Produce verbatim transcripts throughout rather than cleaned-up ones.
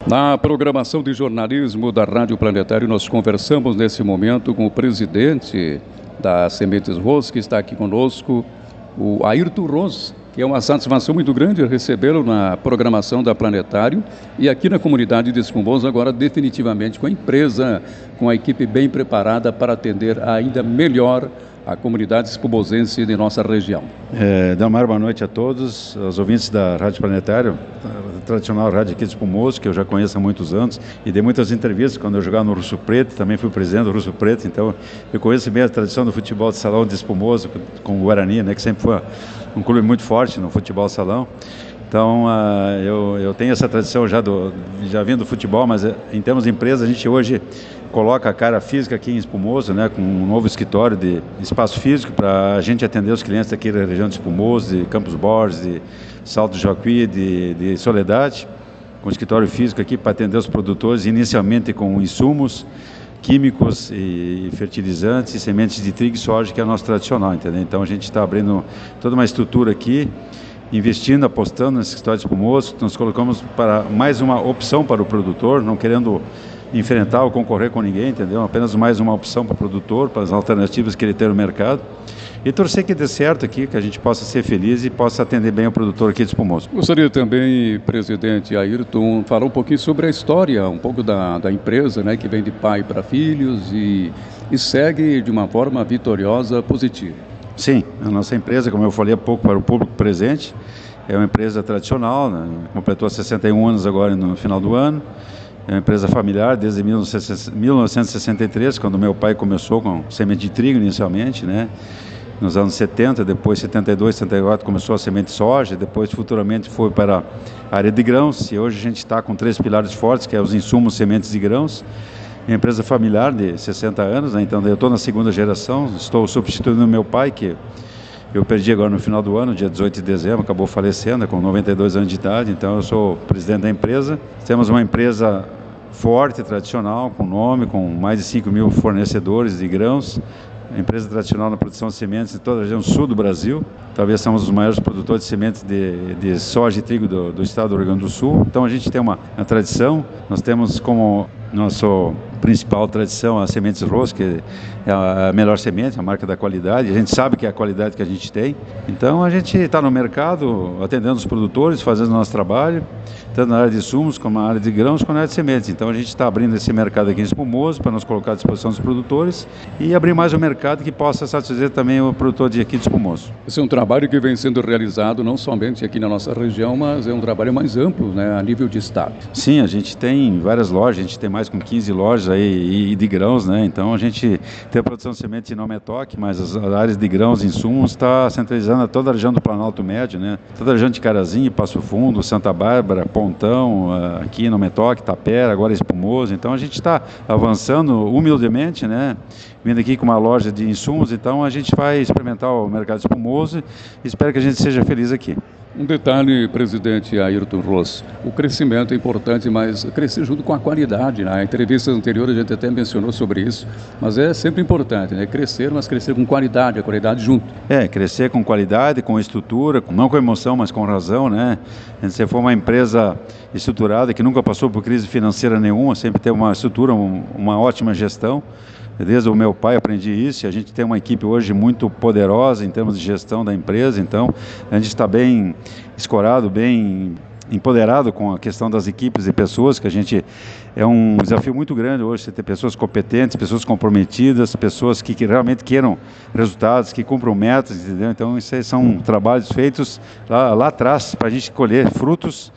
Na programação de jornalismo da Rádio Planetário, nós conversamos nesse momento com o presidente da Sementes Ros, que está aqui conosco, o Ayrton Ros, que é uma satisfação muito grande recebê-lo na programação da Planetário e aqui na comunidade de Espumoso, agora definitivamente com a empresa, com a equipe bem preparada para atender ainda melhor a comunidade espumosense de nossa região. É, Delmar, boa noite a todos, os ouvintes da Rádio Planetário, a tradicional rádio aqui de Espumoso, que eu já conheço há muitos anos, e dei muitas entrevistas quando eu jogava no Russo Preto, também fui presidente do Russo Preto, então eu conheço bem a tradição do futebol de salão de Espumoso, com o Guarani, né, que sempre foi um clube muito forte no futebol salão. Então, uh, eu, eu tenho essa tradição já, do, já vindo do futebol, mas em termos de empresa, a gente hoje coloca a cara física aqui em Espumoso, né, com um novo escritório de espaço físico para a gente atender os clientes daqui da região de Espumoso, de Campos Borges, de Salto do Jacuí, de, de Soledade, com escritório físico aqui para atender os produtores, inicialmente com insumos químicos e fertilizantes e sementes de trigo e soja, que é o nosso tradicional, entendeu? Então a gente está abrindo toda uma estrutura aqui, investindo, apostando nesse escritório de Espumoso. Nós colocamos para mais uma opção para o produtor, não querendo enfrentar ou concorrer com ninguém, entendeu? Apenas mais uma opção para o produtor, para as alternativas que ele tem no mercado. E torcer que dê certo aqui, que a gente possa ser feliz e possa atender bem o produtor aqui de Espumoso. Gostaria também, presidente Ayrton, falar um pouquinho sobre a história, um pouco da, da empresa, né, que vem de pai para filhos e, e segue de uma forma vitoriosa, positiva. Sim, a nossa empresa, como eu falei há pouco para o público presente, é uma empresa tradicional, né? Completou sessenta e um anos agora no final do ano. É uma empresa familiar desde mil novecentos e sessenta e três, quando meu pai começou com semente de trigo inicialmente, né? Nos anos setenta, depois setenta e dois, setenta e quatro começou a semente de soja, depois futuramente foi para a área de grãos, e hoje a gente está com três pilares fortes, que é os insumos, sementes e grãos. É uma empresa familiar de sessenta anos, né? Então eu estou na segunda geração, estou substituindo meu pai, que eu perdi agora no final do ano, dia dezoito de dezembro, acabou falecendo com noventa e dois anos de idade, então eu sou presidente da empresa. Temos uma empresa forte, tradicional, com nome, com mais de cinco mil fornecedores de grãos, empresa tradicional na produção de sementes em toda a região sul do Brasil. Talvez somos os maiores produtores de sementes de, de soja e trigo do, do estado do Rio Grande do Sul. Então a gente tem uma, uma tradição, nós temos como nosso principal tradição a Sementes Ros, que é a melhor semente, a marca da qualidade. A gente sabe que é a qualidade que a gente tem. Então a gente está no mercado, atendendo os produtores, fazendo o nosso trabalho, tanto na área de insumos, como na área de grãos, como na área de sementes. Então a gente está abrindo esse mercado aqui em Espumoso para nos colocar à disposição dos produtores e abrir mais um mercado que possa satisfazer também o produtor de aqui de Espumoso. Esse é um trabalho que vem sendo realizado não somente aqui na nossa região, mas é um trabalho mais amplo, né, a nível de estado. Sim, a gente tem várias lojas, a gente tem mais com quinze lojas aí e de grãos, né? Então a gente tem a produção de semente não é toque, mas as áreas de grãos e insumos está centralizando toda a região do Planalto Médio, né? Toda a região de Carazinho, Passo Fundo, Santa Bárbara, Pontão, aqui no Metoque, Tapera, agora Espumoso. Então a gente está avançando humildemente, né? Vindo aqui com uma loja de insumos, então a gente vai experimentar o mercado de Espumoso e espero que a gente seja feliz aqui. Um detalhe, presidente Ayrton Ros, o crescimento é importante, mas crescer junto com a qualidade, né? Na entrevista anterior a gente até mencionou sobre isso, mas é sempre importante, né? Crescer, mas crescer com qualidade, a qualidade junto. É, crescer com qualidade, com estrutura, não com emoção, mas com razão, né? Se for uma empresa estruturada, que nunca passou por crise financeira nenhuma, sempre tem uma estrutura, um, uma ótima gestão. Desde o meu pai aprendi isso, e a gente tem uma equipe hoje muito poderosa em termos de gestão da empresa, então a gente está bem escorado, bem empoderado com a questão das equipes e pessoas, que a gente é um desafio muito grande hoje, você ter pessoas competentes, pessoas comprometidas, pessoas que, que realmente queiram resultados, que cumpram metas, entendeu? Então isso aí são trabalhos feitos lá, lá atrás para a gente colher frutos.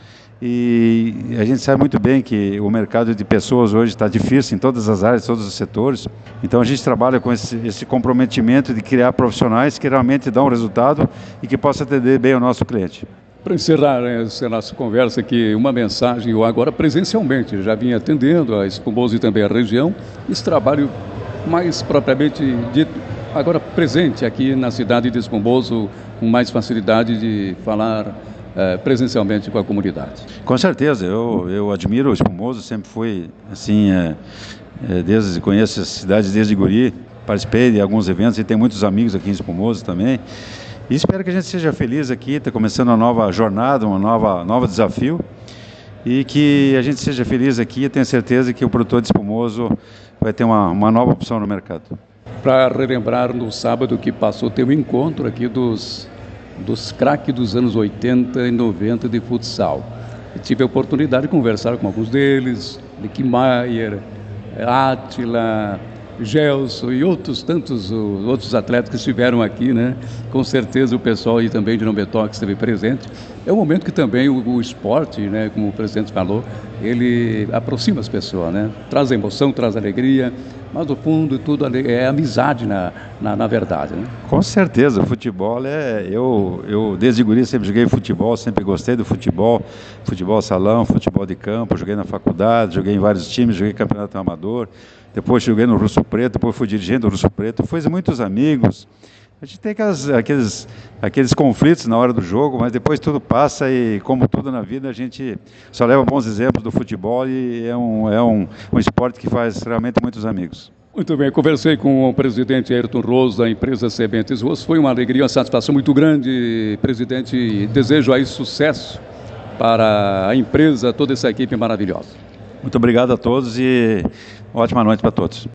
E a gente sabe muito bem que o mercado de pessoas hoje está difícil em todas as áreas, todos os setores. Então a gente trabalha com esse, esse comprometimento de criar profissionais que realmente dão resultado e que possam atender bem o nosso cliente. Para encerrar essa nossa conversa aqui, uma mensagem, eu agora presencialmente já vim atendendo a Espumoso e também a região, esse trabalho mais propriamente dito, agora presente aqui na cidade de Espumoso, com mais facilidade de falar É, presencialmente com a comunidade. Com certeza, eu, eu admiro o Espumoso, sempre fui assim, é, é, desde, conheço a cidade desde guri, participei de alguns eventos e tenho muitos amigos aqui em Espumoso também. E espero que a gente seja feliz aqui, está começando uma nova jornada, um nova, novo desafio. e que a gente seja feliz aqui. Eu tenho certeza que o produtor de espumoso vai ter uma, uma nova opção no mercado. Para relembrar, no sábado que passou, teve um encontro aqui dos, dos craques dos anos oitenta e noventa de futsal. Eu tive a oportunidade de conversar com alguns deles, Nick Maier, Átila, Gelson e outros tantos uh, outros atletas que estiveram aqui, né? Com certeza o pessoal aí também de Não Betoque esteve presente. É um momento que também o, o esporte, né, como o presidente falou, ele aproxima as pessoas, né? Traz emoção, traz alegria, mas no fundo tudo é amizade na, na, na verdade, né? Com certeza, o futebol é... Eu, eu desde guri sempre joguei futebol, sempre gostei do futebol, futebol salão, futebol de campo, joguei na faculdade, joguei em vários times, joguei campeonato amador, depois joguei no Russo Preto, depois fui dirigente do Russo Preto, fiz muitos amigos. A gente tem aquelas, aqueles, aqueles conflitos na hora do jogo, mas depois tudo passa e, como tudo na vida, a gente só leva bons exemplos do futebol e é um, é um, um esporte que faz realmente muitos amigos. Muito bem, conversei com o presidente Ayrton Rose da empresa Sementes Rose. Foi uma alegria, uma satisfação muito grande, presidente. Desejo aí sucesso para a empresa, toda essa equipe maravilhosa. Muito obrigado a todos e ótima noite para todos.